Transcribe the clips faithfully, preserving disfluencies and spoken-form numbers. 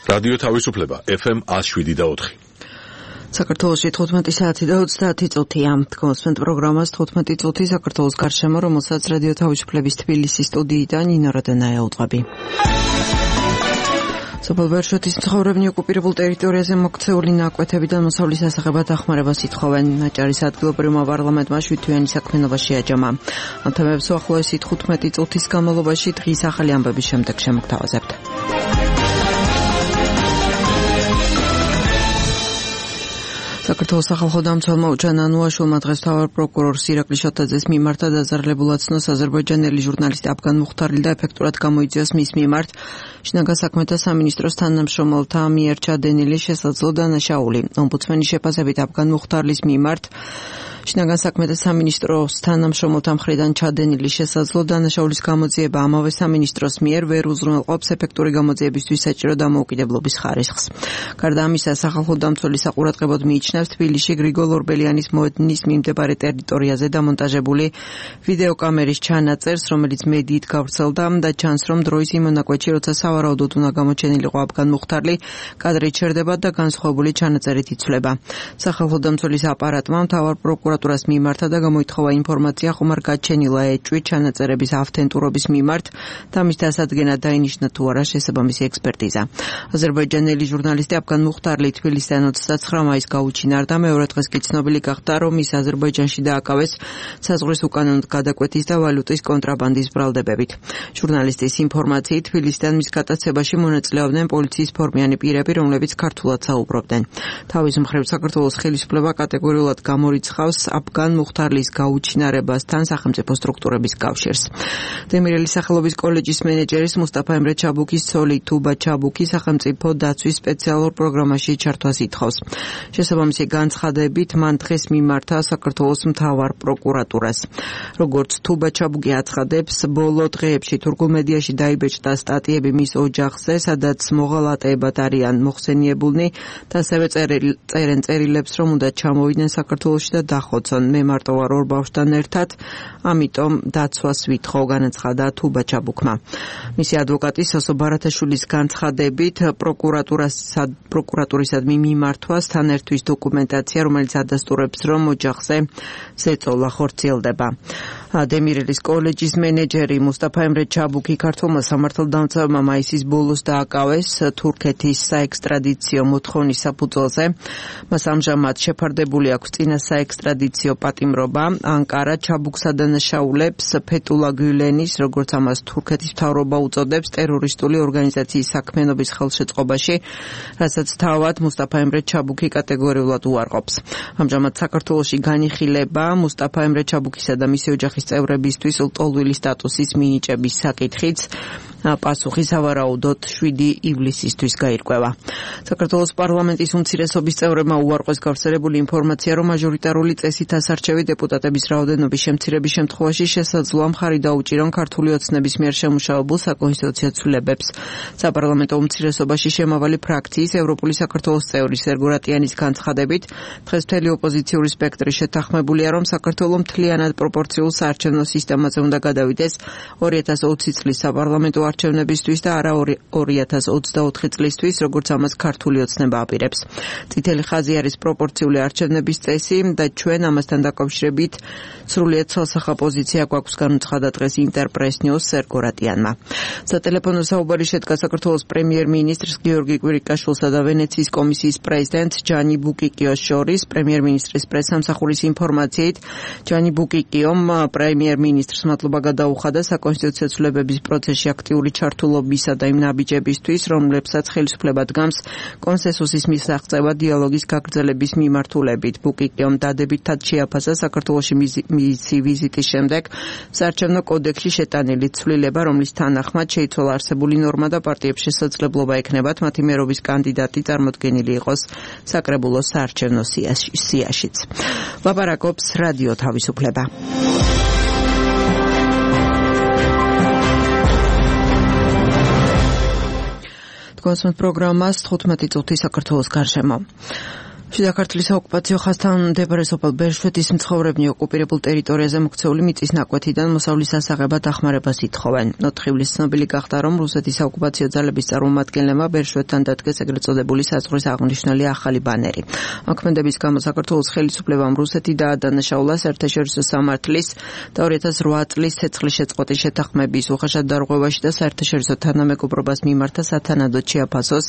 რადიო თავისუფლება ეფ ემ ათს შვიდი და ოთხი. საქართველოში თხუთმეტი საათი და ოცდაათი წუთია. თქვენს პროგრამას თხუთმეტი წუთი საქართველოს გარშემო, რომელსაც რადიო თავისუფლების თბილისის სტუდიიდან ნინო როდანაია უძღვები. სოფელ ბერშეთის მცხოვრებნი ოკუპირებულ ტერიტორიაზე მოქცეული ნაკვეთებიდან მოსავლის ასაღებად დახმარებას ითხოვენ. ნაჭარის ადგილობრივმა პარლამენტმა შვიდთვიანი საქმიანობა შეაჯამა. ამ თემებს უახლოესი თხუთმეტი წუთის განმავლობაში დღის ახალი ამბების შემდეგ შემოგთავაზებთ. საქართველოს სახალხო დამცველმა უჯან ანუაშვილმა დღეს მთავარ პროკურორ ირაკლი შოთაძეს მიმართა დაზარალებულად ცნოს აზერბაიჯანელი ჟურნალისტი აფგან მუხთარილი და ეფექტურად გამოიწვიოს მის მიმართ შინაგან საქმეთა სამინისტროს თანამშრომელთა მიერ ჩადენილი შესაძლო დანაშაული. ომბუდსმენის შეფასებით აფგან მუხთარლის მიმართ შინაგან საქმეთა სამინისტროს თანამშრომელთა მხრიდან ჩადენილი შესაძლო დანაშაულის გამოძიება ამავე სამინისტროს მიერ ვერ უზრუნველყოფს ეფექტური გამოძიებისთვის საჭირო დამოუკიდებლობის ხარისხს. გარდა ამისა, სახალხო დამცველი საყურადღებოდ მიიჩნევს თბილისში გრიგოლ ორბელიანის მოედნის მიმდებარე ტერიტორიაზე დამონტაჟებული ვიდეოკამერის ჩანაწერს, რომელიც მედიით გავრცელდა და ჩანს, რომ დროის იმ მონაკვეთში, როცა სავარაუდოდ უნდა გამოჩენილიყო აფგან მუხთარლი, კადრი ჩერდება და განსხვავებული ჩანაწერით იცვლება. სახალხო დამცველის აპარატმა მთავარ პროკურატურას მიმართა და გამოითხოვა ინფორმაცია ხომარ გაჩენილა ეჭვი ჩანაწერების ავთენტურობის მიმართ და მის დასადგენად დაინიშნა თუ არა შესაბამისი ექსპერტიზა. აზერბაიჯანელი ჟურნალისტი აფგან მუხთარლი თბილისიდან ოცდაცხრა მაისს გაუჩინარდა. მეორე დღეს კი ცნობილი გახდა, რომ ის აზერბაიჯანში დააკავეს საზღვრის უკანონოდ გადაკვეთის და ვალუტის კონტრაბანდის ბრალდებებით. ჟურნალისტის ინფორმაციით თბილისიდან მის გატაცებაში მონაწილეობდნენ პოლიციის ფორმიანი პირები, რომლებიც ქართულად საუბრობდნენ. თავის მხრივ საქართველოს ხელისუფლება კატეგორიულად გამორიცხავს აფგან მუხთარლის გაუჩინარებასთან სახელმწიფო სტრუქტურების კავშირს. დემირელის სახელობის კოლეჯის მენეჯერის მუსტაფა ემრე ჩაბუქის ცოლი თუბა ჩაბუქი სახელმწიფო დაცვის სპეციალურ პროგრამაში ჩართვას ითხოვს. შესაბამისი განცხადებით მან დღეს მიმართა საქართველოს მთავარ პროკურატურას. როგორც თუბა ჩაბუქი აცხადებს, ბოლო დღეებში თურქულ მედიაში დაიბეჭდა სტატიები მის ოჯახზე, სადაც მოღალატეებად არიან მოხსენიებულნი და ასევე წერენ წერილებს, რომ უნდა ჩამოვიდნენ საქართველოში და დახოცონ. მე მარტო ვარ ორ ბავშვთან ერთად, ამიტომ დაცვას ვითხოვ, განაცხადა თუბა ჩაბუქმა. მისი ადვოკატი სოსო ბარათაშვილის განცხადებით, პროკურატურისადმი მიმართვას თან ერთვის დოკუმენტაცია, რომელიც ადასტურებს, რომ ოჯახზე ზეწოლა ხორციელდება. დემირელის კოლეჯის მენეჯერი მუსტაფა ემრე ჩაბუქი ქართულმა სამართალდამცავმა მაისის ბოლოს დააკავეს თურქეთის საექსტრადიციო მოთხოვნის საფუძველზე. მას ამჟამად შეფარდებული აქვს წინა საექსტრადიციო პატიმრობა. ანკარა ჩაბუქს ადანაშაულებს ფეტულა გულენის, როგორც ამას თურქეთის მთავრობა უწოდებს, ტერორისტული ორგანიზაციის საქმიანობის ხელშეწყობაში, რასაც თავად მუსტაფა ემრე ჩაბუქი კატეგორიულად უარყოფს. ამჟამად საქართველოში განიხილება მუსტაფა ემრე ჩაბუქისა და მისი ოჯახის წევრებისთვის ლტოლვილი სტატუსის მინიჭების საკითხიც. პასუხი სავარაუდოდ შვიდი ივლისისთვის გაირკვევა. საქართველოს პარლამენტის უმცირესობის წევრებმა უარყვეს გავრცელებული ინფორმაცია, რომ მაჟორიტარული წესით ასარჩევი დეპუტატების რაოდენობის შემცირების შემთხვევაში შესაძლოა მხარი დაუჭირონ ქართული ოცნების მიერ შემუშავებულ საკონსტიტუციო ცვლილებებს. საპარლამენტო უმცირესობაში შემავალი ფრაქციის ევროპული საქართველოს წევრი სერგო რატიანის განცხადებით, დღეს მთელი ოპოზიციური სპექტრი შეთანხმებულია, რომ საქართველო მთლიანად პროპორციულ საარჩევნო სისტემაზე უნდა გადავიდეს ორი ათას ოცი წლის საპარლამენტო არჩევნებისთვის და არა ორი ათას ოცდაოთხი წლისთვის, როგორც ამას ქართული ოცნება აპირებს. წითელი ხაზი არის პროპორციული არჩევნების წესი და ჩვენ ამასთან დაკავშირებით სრულიად ცალსახა პოზიცია გვაქვს, განუცხადა დღეს ინტერპრეს ნიუს სერგო რატიანმა. სატელეფონო საუბარი შედგა საქართველოს პრემიერ-მინისტრს გიორგი კვირიკაშვილსა და ვენეციის კომისიის პრეზიდენტს ჯანი ბუკიკიოს შორის. პრემიერ-მინისტრის პრესსამსახურის ინფორმაციით, ჯანი ბუკიკიომ პრემიერ-მინისტრს მადლობა გადაუხადა საკონსტიტუციო ცვლილებების პროცესში აქტიური ჩართულობისა და იმ ნაბიჯებისთვის, რომლებსაც ხელისუფლება დგამს კონსენსუსის მისაღწევა დიალოგის გაგრძელების მიმართულებით. ბუკიკიომ დადებითად შეაფასა საქართველოში მისი ვიზიტის შემდეგ საარჩევნო კოდექსში შეტანილი ცვლილება, რომლის თანახმად შეიცვალა არსებული ნორმა და პარტიებს შესაძლებლობა ექნებათ მათი მერობის კანდიდატი წარმოდგენილი იყოს საკრებულო საარჩევნო სიაშიც. ლაპარაკობს რადიო თავისუფლება. თქვენს პროგრამას თხუთმეტი წუთი საქართველოს გარშემო. შიდა ქართლის საოკუპაციო ხაზთან მდებარე სოფელ ბერშვეთის მცხოვრებნი ოკუპირებულ ტერიტორიაზე მოქცეული მიწის ნაკვეთიდან მოსავლის ასაღებად დახმარებას ითხოვენ. ოთხივლის ცნობილი გახდა, რომ რუსეთის საოკუპაციო ძალების წარმომადგენლებმა ბერშვეთთან დადგეს ეგრეთ წოდებული საზღვრის აღნიშნული ახალი ბანერი. მოქმედების გამო საქართველოს ხელისუფლებამ რუსეთი დაადანაშაულა საერთაშორისო სამართლის და ორი ათას რვა წლის ცეცხლის შეწყვეტის შეთანხმების უხეშად დარღვევაში და საერთაშორისო თანამეგობრობას მიმართა სათანადოდ შეაფასოს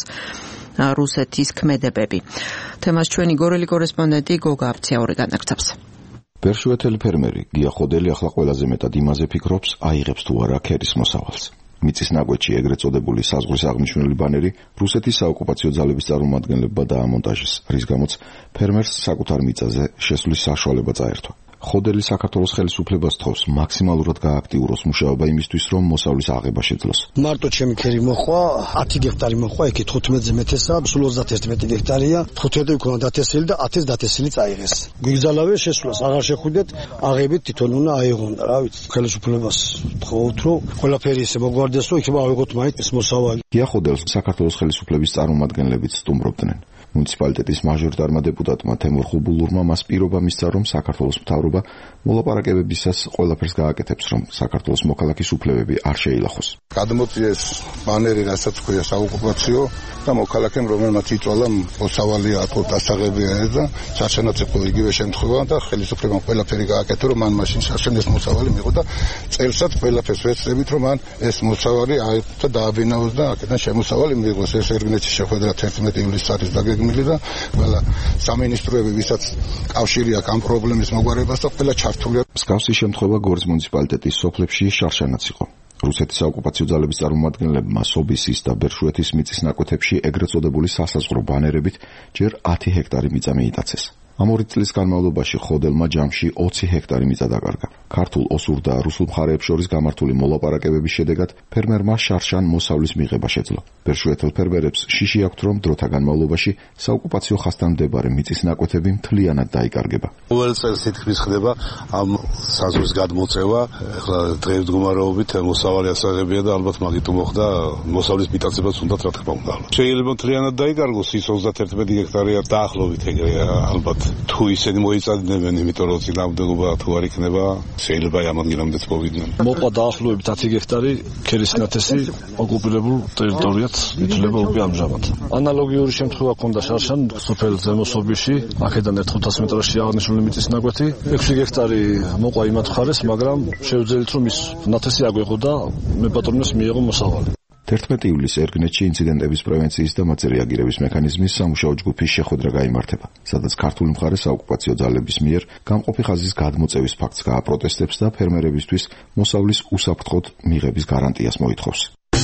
რუსეთის ქმედებები. თემას ჩვენი გორელი კორესპონდენტი გოგა აბციაური განაგრძობს. ბერშვეთელი ფერმერი გია ხოდელი ახლა ყველაზე მეტად იმაზე ფიქრობს, აიღებს თუ არა ქერის მოსავალს. მიწის ნაკვეთში ეგრეთ წოდებული საზღვრის აღნიშნული ბანერი რუსეთის საოკუპაციო ძალების წარმომადგენლებმა დაამონტაჟეს, რის გამოც ფერმერს საკუთარ მიწაზე შესვლის საშუალება წაერთვა. ხოდელი საქართველოს ხელისუფლებას თხოვს მაქსიმალურად გააქტიუროს მუშაობა იმისთვის, რომ მოსავლის აღება შეძლოს. მარტო ჩემი ქერი მოხვა, ათი გექტარი მოხვა, ეკი თხუთმეტზე მეტესა, სულ ოცდაერთი მეტი გექტარია, თხუთმეტი მქონდა დათესილი და ათი დათესილი წაიღეს. გვიგზალავე შესვლას, აღარ შეხვიდეთ, აღებით თვითონ უნდა აიღონ და რა ვიცი, ხელისუფლებას თხოვთ, რომ ყველაფერი ისე მოგვარდეს, რომ იქნება ავიღოთ მაინც ეს მოსავალი. გია ხოდელს საქართველოს ხელისუფლების წარმომადგენლებიც სტუმრობდნენ. მუნიციპალიტეტის მაჟორიტარმა დეპუტატმა თემურ ხუბულურმა მას პირობა მისცა, რომ საქართველოს მთავრობა მოლაპარაკებებისას ყველაფერს გააკეთებს, რომ საქართველოს მოქალაქის უფლებები არ შეილახოს. გადმოწიეს ბანერი, რასაც ქვია საოკუპაციო და მოქალაქემ, რომელმაც იწვალა მოსავალი ატყო დასაღებია ეს და საშენაცვლო იგივე შემთხვევა და ხელისუფლებამ ყველაფერი გააკეთა, რომ მან მაშინ საშენეს მოსავალი მიიღო და წელსაც ყველაფერს ვეცდებით, რომ მან ეს მოსავალი აიღო და დააბინაოს და აქედან შემოსავალი მიიღოს. ეს ერგნეთში შეხვედრა თერთმეტი ივლისს არის დაგეგმილი და ყველა სამინისტროები, ვისაც კავშირი აქვს ამ პრობლემის მოგვარებას და ყველა ჩართულია. მსგავსი შემთხვევა გორის მუნიციპალიტეტის სოფლებში შარშანაც იყო. რუსეთის საოკუპაციო ძალების წარმომადგენლებმა სობისის და ბერშვეთის მიწის ნაკვეთებში ეგრეთ წოდებული სასაზღვრო ბანერებით ჯერ ათი ჰექტარი მიწა მიიტაცეს. ამ ორი წლის განმავლობაში ხოდელმა ჯამში ოცი ჰექტარი მიწა დაკარგა. ქართულ, ოსურ და რუსულ მხარეებს შორის გამართული მოლაპარაკებების შედეგად ფერმერმა შარშან მოსავლის მიღება შეძლო. ბერშვეთელ ფერმერებს შიში აქვთ, რომ დროთა განმავლობაში საოკუპაციო ხაზთან მდებარე მიწის ნაკვეთები მთლიანად დაიკარგება. ყოველ წელს თითქმის ხდება ამ საზღვრის გადმოწევა. ახლა დღესდღეობით მოსავალი ასაღებია და ალბათ მაგით მოხდა მოსავლის მიტაცებაც უნდათ, რა თქმა უნდა. შეიძლება მთლიანად დაიკარგოს, ის ოცდაერთი ჰექტარია დაახლოებით ეგრეა ალბათ. თუ ისინი მოიწადებენ, იმიტომ რომ წინააღმდეგობა თუ არ იქნება, შეიძლება ამ ადგილამდეც მოვიდნენ. მოყვა დაახლოებით ათი გექტარი ქერის ნათესი ოკუპირებულ ტერიტორიად ითვლება უკვე ამჟამად. ანალოგიური შემთხვევა ჰქონდა შარშან სოფელ ზემოსობიში, აქედან ერთ ხუთას მეტრში აღნიშნული მიწის ნაკვეთი, ექვსი გექტარი მოყვა იმათ მხარეს, მაგრამ შევძელით რომ ის ნათესი აგვეღო და მე პატრონეს მიიღო მოსავალი. თერთმეტი ივლისს ერგნეთში ინციდენტების პრევენციის და მათზე რეაგირების მექანიზმის სამუშაო ჯგუფის შეხვედრა გაიმართება, სადაც ქართული მხარე საოკუპაციო ძალების მიერ გამყოფი ხაზის გადმოწევის ფაქტს გააპროტესტებს და ფერმერებისთვის მოსავლის უსაფრთხოდ მიღების გარანტიას მოითხოვს.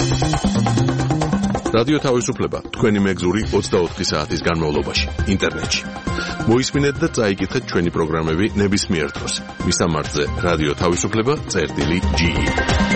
რადიო თავისუფლება თქვენი მეგზური ოცდაოთხი საათის განმავლობაში ინტერნეტში. მოისმინეთ და წაიკითხეთ ჩვენი პროგრამები ნებისმიერ დროს. მისამართზე რადიო თავისუფლება წერტილი ჯი ი.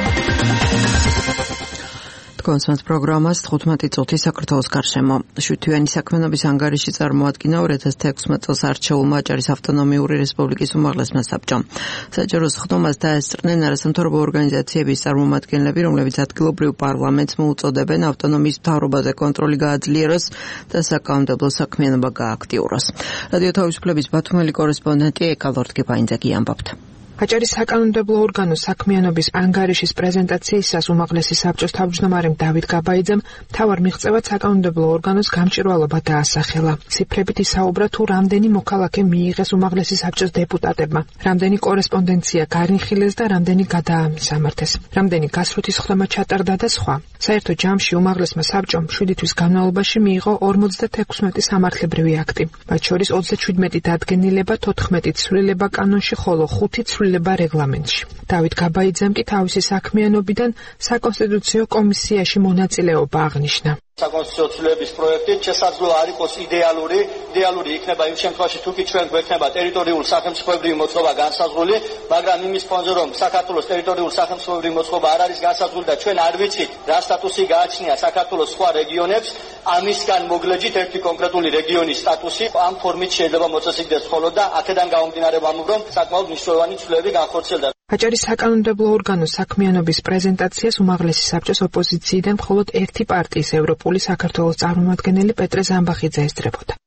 კონსმათ პროგრამას თხუთმეტი წუთი საქართველოს გარშემო. შვიდთვიანი საქმიანობის ანგარიში წარმოადგინა ორი ათას თექვსმეტ წელს არჩეულმა აჭარის ავტონომიური რესპუბლიკის უმაღლესმა საბჭომ. საჯაროს ხდომას დაესწრნენ არასამთავრობო ორგანიზაციების წარმომადგენლები, რომლებიც ადგილობრივ პარლამენტს მოუწოდებენ ავტონომიის მთავრობაზე კონტროლი გააძლიეროს და საკანონმდებლო საქმიანობა გააქტიუროს. რადიო თავისუფლების ბათუმელი კორესპონდენტი ეკალორდგებაინძეგი ამბობთ. აჭარის საკანონმდებლო ორგანოს საქმიანობის ანგარიშის პრეზენტაციისას უმაღლესი საბჭოს თავმჯდომარემ დავით გაბაიძემ მთავარ მიღწევად საკანონმდებლო ორგანოს გამჭვირვალობა დაასახელა. ციფრებით ისაუბრა თუ რამდენი მოქალაქე მიიღეს უმაღლესი საბჭოს დეპუტატებმა, რამდენი კორესპონდენცია განიხილეს და რამდენი გადაამისამართეს, რამდენი გასვრეთის ხდომა ჩატარდა და სხვა. საერთო ჯამში უმაღლესმა საბჭომ შვიდი თვის განმავლობაში მიიღო ორმოცდათექვსმეტი სამართლებრივი აქტი, მათ შორის ოცდაჩვიდმეტი დადგენილება, თოთხმეტი ცვლილება კანონში, ხოლო ხუთი ცვლილება რეგლამენტში. დავით გაბაიძემ კი თავისი საქმიანობიდან საკონსტიტუციო კომისიაში მონაწილეობა აღნიშნა. საკონსტიტუციო ცვლილების პროექტი შესაძლოა არ იყოს იდეალური, იდეალური იქნება იმ შემთხვევაში თუ კი ჩვენ გვექნება ტერიტორიული სახელმწიფოებრივი მოწყობა განსაზღვრული, მაგრამ იმის ფონზე რომ საქართველოს ტერიტორიული სახელმწიფოებრივი მოწყობა არ არის განსაზღვრული და ჩვენ არ ვიცით რა სტატუსი გააჩნია საქართველოს სხვა რეგიონებს, ამისგან მოგლეჯით ერთი კონკრეტული რეგიონის სტატუსი ამ ფორმით შეიძლება მოწესრიგდეს ხოლო და აქედან გამომდინარე ვამბობ რომ საკმაოდ მნიშვნელოვანი ცვლილებები განხორციელდა. აჭარის საკანონმდებლო ორგანოს საქმიანობის პრეზენტაციას უმაღლესი საბჭოს ოპოზიციიდან მხოლოდ ერთი პარტიის ევროპული საქართველოს წარმომადგენელი პეტრე ზამბახიძე ესწრებოდა.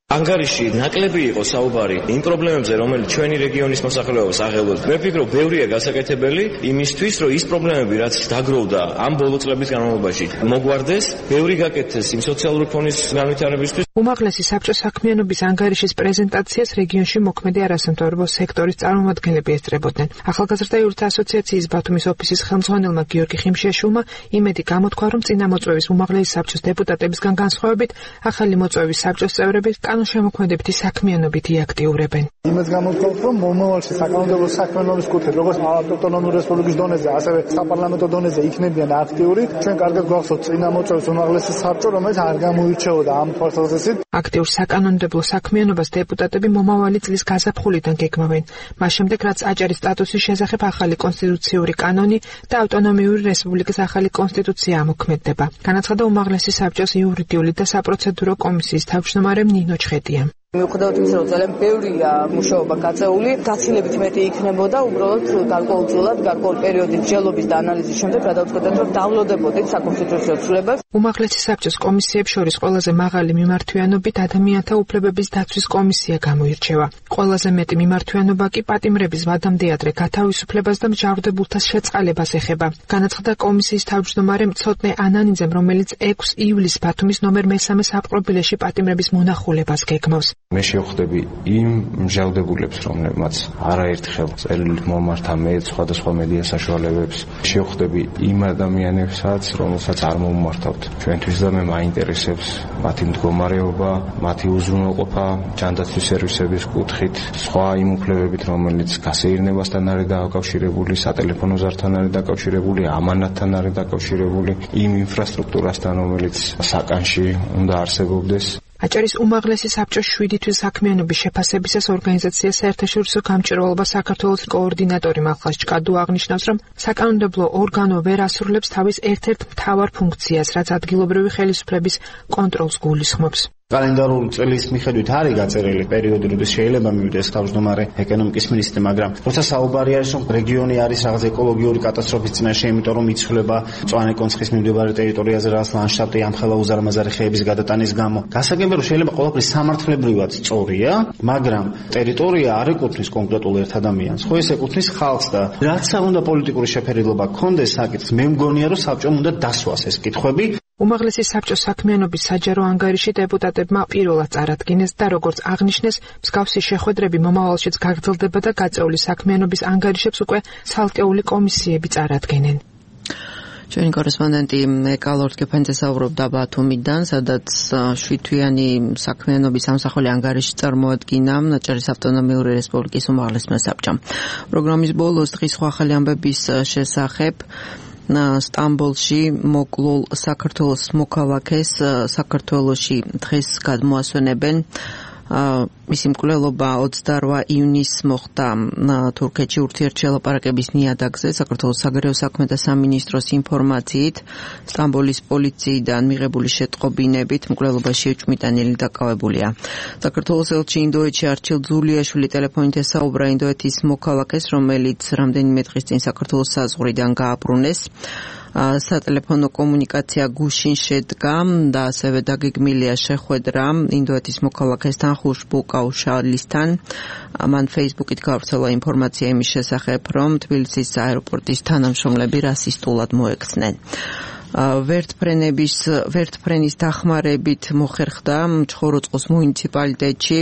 ანგარიში ნაკლები იყო საუბარი იმ პრობლემებზე, რომელიც ჩვენი რეგიონის მოსახლეობას აღელვებს. მე ვფიქრობ, ბევრია გასაკეთებელი იმისთვის, რომ ის პრობლემები, რაც დაგროვდა ამ ბოლო წლების განმავლობაში, მოგვარდეს, ბევრი გაკეთდეს იმ სოციალური ფონის განვითარებისთვის. უმაღლესი საბჭოს საქმიანობის ანგარიშის პრეზენტაციას რეგიონში მოქმედი არასამთავრობო სექტორის წარმომადგენლები ესწრებოდნენ. ახალგაზრდა იურთა ასოციაციის ბათუმის ოფისის ხელმძღვანელმა გიორგი ხიმშიაშვილმა იმედი გამოთქვა, რომ წინამოწვევის უმაღლესი საბჭოს დეპუტატებისგან განსხვავებით, ახალი მოწვევის საბჭოს წევრები კანონშემოქმედებითი საქმიანობით იაქტიურებენ. იმედს გამოთქვამთ, რომ მომავალში საკანონმდებლო საქმიანობის კუთხით, როგორც ავტონომიური რესპუბლიკის დონეზე, ასევე საპარლამენტო დონეზე იქნებიან აქტიური. ჩვენ კარგად გვახსოვთ წინამოწვევის უმაღლესი საბჭო, რომელიც არ გამოირჩეოდა ამ თვალსაზრისით. აქტიურ საკანონმდებლო საქმიანობას დეპუტატები მომავალი წლის გაზაფხულიდან გეგმავენ. მას შემდეგ, რაც აჭარის სტატუსის შესახებ ახალი კონსტიტუციური კანონი და ავტონომიური რესპუბლიკის ახალი კონსტიტუცია ამოქმედდება. განაცხადა უმაღლესი საბჭოს იურიდიული და საპროცედურო კომისიის თავმჯდომარე ნინო ჩხეტია. მიუხედავად იმისა, რომ ძალიან ბევრია მუშაობა გაწეული, გაცილებით მეტი იქნებოდა, უბრალოდ გარკვეულწილად, გარკვეულ პერიოდის მსჯელობის და ანალიზის შემდეგ გადავწყვეტეთ, რომ დავლოდებოდით საკონსტიტუციო ცვლილებებს. უმაღლესი საბჭოს კომისიებს შორის ყველაზე მაღალი მიმართვიანობით ადამიანთა უფლებების დაცვის კომისია გამოირჩევა. ყველაზე მეტი მიმართვიანობა კი პატიმრების ვადამდე ადრე გათავისუფლებას და მჟავრდებულთა შეწყალებას ეხება. განაცხადა კომისიის თავმჯდომარემ ცოტნე ანანიძემ, რომელიც ექვსი ივლისს ბათუმის ნომერ მესამე საპყრობილეში პატიმრების მონახულებას გეგმავს. მე შევხვდები იმ მჟავრდებულებს, რომლებმაც არაერთხელ წერილით მომართა მე სხვადასხვა მედია საშუალებებს. შევხვდები იმ ადამიანებსაც, რომელსაც არ მომმართავთ. ჩვენთვის და მე მაინტერესებს მათი მდგომარეობა, მათი უზრუნველყოფა ჯანდაცვის სერვისების კუთხით, სხვა იმ უფლებებით, რომელიც გასეირნებასთან არის დაკავშირებული, სატელეფონო ზართან არის დაკავშირებული, ამანატთან არის დაკავშირებული, იმ ინფრასტრუქტურასთან, რომელიც საკანში უნდა არსებობდეს. აჭარის უმაღლესი საბჭოს შვიდი თვის საქმიანობის შეფასებისას ორგანიზაცია საერთაშორისო გამჭირვალობა საქართველოს კოორდინატორი მალხაზ ჭკადუ აღნიშნავს, რომ საკანონმდებლო ორგანო ვერ ასრულებს თავის ერთ-ერთ მთავარ ფუნქციას, რაც ადგილობრივი ხელისუფლების კონტროლს გულისხმობს. კალენდარული წლის მიხედვით არის გაწერილი პერიოდი, როდის შეიძლება მივიდეს თავმჯდომარე ეკონომიკის მინისტრი, მაგრამ როცა საუბარი არის, რომ რეგიონი არის რაღაც ეკოლოგიური კატასტროფის წინაშე, იმიტომ რომ იცვლება მწვანე კონცხის მიმდებარე ტერიტორიაზე რაღაც ლანდშაფტი ამხელა უზარმაზარი ხეების გადატანის გამო. გასაგებია, რომ შეიძლება ყველაფერი სამართლებრივად სწორია, მაგრამ ტერიტორია არ ეკუთვნის კონკრეტულ ერთ ადამიანს, ხო ეს ეკუთვნის ხალხს და რაც არ უნდა პოლიტიკური შეფერილობა ქონდეს საკითხს, მე მგონია, რომ საბჭომ უნდა დასვას ეს კითხვები. უმაღლესი საბჭოს საქმიანობის საჯარო ანგარიში დეპუტატებმა პირველად წარადგინეს და როგორც აღნიშნეს, მსგავსი შეხვედრები მომავალშიც გაგრძელდება და გაწეული საქმიანობის ანგარიშებს უკვე ცალკეული კომისიები წარადგენენ. ჩვენი კორესპონდენტი ეკალორდ გეფანძე საუბრობდა ბათუმიდან, სადაც შვიდთვიანი საქმიანობის სამსახური ანგარიში წარმოადგინა აჭარის ავტონომიური რესპუბლიკის უმაღლესმა საბჭომ. პროგრამის ბოლოს დღის სხვა ახალი ამბების შესახებ სტამბოლში მოკლულ საქართველოს მოქალაქეს საქართველოში დღეს გადმოასვენებენ. მისი მკვლელობა ოცდაოთხ ივნისს მოხდა თურქეთში ურთიერთშელაპარაკების ნიადაგზე. საქართველოს საგარეო საქმეთა სამინისტროს ინფორმაციით, სტამბოლის პოლიციიდან მიღებული შეტყობინებით მკვლელობაში ეჭვმიტანილი დაკავებულია. საქართველოს ელჩი ინდოეთში არჩილ ძულიაშვილი ტელეფონით ესაუბრა ინდოეთის მოქალაქეს, რომელიც რამდენიმე დღის წინ საქართველოს საზღვრიდან გააბრუნეს. სატელეფონო კომუნიკაცია გუშინ შედგა და ასევე დაგეგმილია შეხვედრა ინდოეთის მოქალაქესთან ხუშბუ კაუშალისთან. მან ფეისბუქით გავრცელა ინფორმაცია იმის შესახებ, რომ თბილისის აეროპორტის თანამშრომლები რასისტულად მოექცნენ. ვერტფრენების ვერტფრენის დახმარებით მოხერხდა ჩხოროწყოს მუნიციპალიტეტში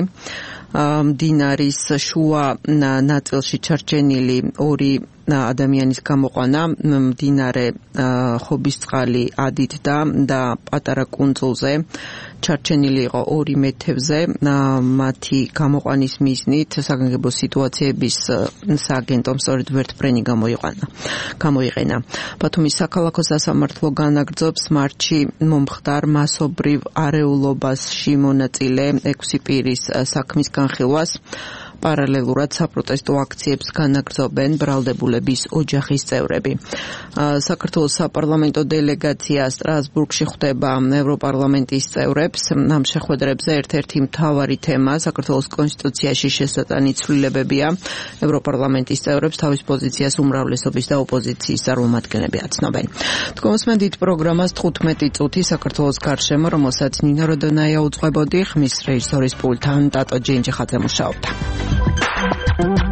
მდინარის შუა ნაწილში ჩარჩენილი ორი ადამიანის გამოყვანა მდინარე ხობისწყალი ადით და და პატარა კუნძულზე ჩარჩენილი იყო ორი მეთევზე. მათი გამოყვანის მიზნით საგანგებო სიტუაციების სააგენტომ სწორედ ვერტფრენი გამოიყენა. გამოიყენა. ბათუმის საქალაქო სასამართლო განაგრძობს მარტში მომხდარ მასობრივ არეულობაში მონაწილე ექვსი პირის საქმის განხილვას. პარალელურად საპროტესტო აქციებს განაგრძობენ ბრალდებულების ოჯახის წევრები. საქართველოს საპარლამენტო დელეგაცია სტრასბურგში ხვდება ევროპარლამენტის წევრებს. ამ შეხვედრებზე ერთ-ერთი მთავარი თემა საქართველოს კონსტიტუციაში შესატანი ცვლილებებია. ევროპარლამენტის წევრებს თავის პოზიციას უმრავლესობის და ოპოზიციის წარმომადგენლები აცნობენ. თქვენსმენდით პროგრამას თხუთმეტი წუთი საქართველოს გარშემო, რომელსაც ნინო როდონაია უძღვებოდი, ხმის რეჟისორის პულტთან ტატო ჯენჯიხაძე მუშაობდა.